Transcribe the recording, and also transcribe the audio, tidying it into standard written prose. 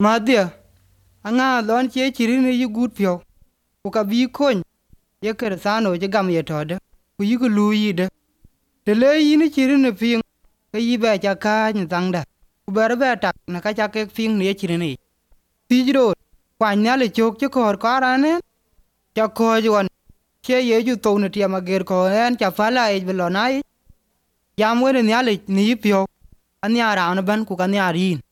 ma dia anga lon che chiri ni yu gut pyo ku ka bi kon ye ker sano je gam ye tode ku yi ku lu yi de te le yi ni chiri ni ping ke yi ba cha ka ni tangda ku ber ba tak na ka cha ke ping ni chiri ni ti jiro kwa nya le chok che kor kara ne cha ko jon che ye ju to ne tia ma ger ko en cha fala e belo nai jam wer ni ale ni pyo an ya ra na ban ku kan ya rin